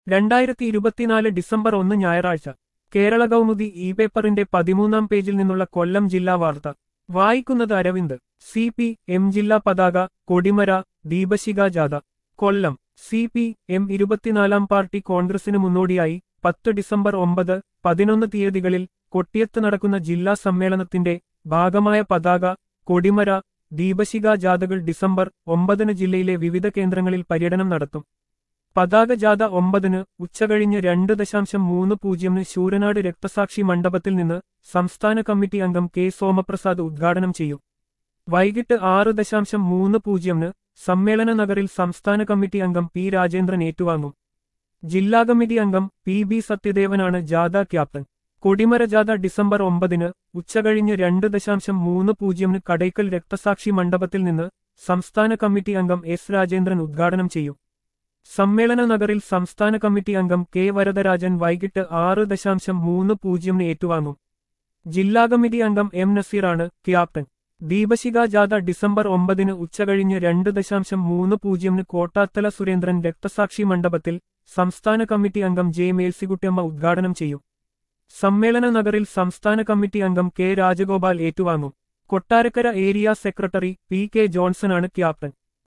2024 December 1 ഞായറാഴ്ച Kerala Kaumudi E പേപ്പറിന്റെ 13-ാം പേജിൽ നിന്നുള്ള കൊല്ലം ജില്ലാ വാർത്ത വായിക്കുന്നത് അരവിന്ദ്. CPM ജില്ലാ പതാക, കൊടിമര, ദീപശിഖ ജാഥ. കൊല്ലം. CPM 24-ാം പാർട്ടി കോൺഗ്രസിന് മുന്നോടിയായി 10 ഡിസംബർ 9, 11 തീയതികളിൽ കൊട്ടിയത്ത് നടക്കുന്ന ജില്ലാ സമ്മേളനത്തിന്റെ ഭാഗമായ പതാക, കൊടിമര, ദീപശിഖ ജാഥകൾ ഡിസംബർ 9 ജില്ലയിലെ വിവിധ കേന്ദ്രങ്ങളിൽ പര്യടനം നടത്തും. പതാക ജാഥ 9 ഉച്ചകഴിഞ്ഞ് 2:30 ശൂരനാട് രക്തസാക്ഷി മണ്ഡപത്തിൽ നിന്ന് സംസ്ഥാന കമ്മിറ്റി അംഗം കെ സോമപ്രസാദ് ഉദ്ഘാടനം ചെയ്യും. വൈകിട്ട് 6:30 സമ്മേളന നഗറിൽ സംസ്ഥാന കമ്മിറ്റി അംഗം പി രാജേന്ദ്രൻ ഏറ്റുവാങ്ങും. ജില്ലാ കമ്മിറ്റി അംഗം പി സത്യദേവനാണ് ജാഥ ക്യാപ്റ്റൻ. കൊടിമര ജാഥ ഡിസംബർ 9 ഉച്ചകഴിഞ്ഞ് 2:30 കടയ്ക്കൽ രക്തസാക്ഷി മണ്ഡപത്തിൽ നിന്ന് സംസ്ഥാന കമ്മിറ്റി അംഗം എസ് രാജേന്ദ്രൻ ഉദ്ഘാടനം ചെയ്യും. സമ്മേളന നഗറിൽ സംസ്ഥാന കമ്മിറ്റി അംഗം കെ വരദരാജൻ വൈകിട്ട് 6:30 ഏറ്റുവാങ്ങും. ജില്ലാ കമ്മിറ്റി അംഗം എം നസീറാണ് ക്യാപ്റ്റൻ. ദീപശിഖ ജാഥ ഡിസംബർ 9 ഉച്ചകഴിഞ്ഞ് 2:30 കോട്ടാത്തല സുരേന്ദ്രൻ രക്തസാക്ഷി മണ്ഡപത്തിൽ സംസ്ഥാന കമ്മിറ്റി അംഗം ജെ മേൽസിക്കുട്ടിയമ്മ ഉദ്ഘാടനം ചെയ്യും. സമ്മേളന നഗറിൽ സംസ്ഥാന കമ്മിറ്റി അംഗം കെ രാജഗോപാൽ ഏറ്റുവാങ്ങും. Kottarakkara area secretary P K ജോൺസണാണ് ക്യാപ്റ്റൻ.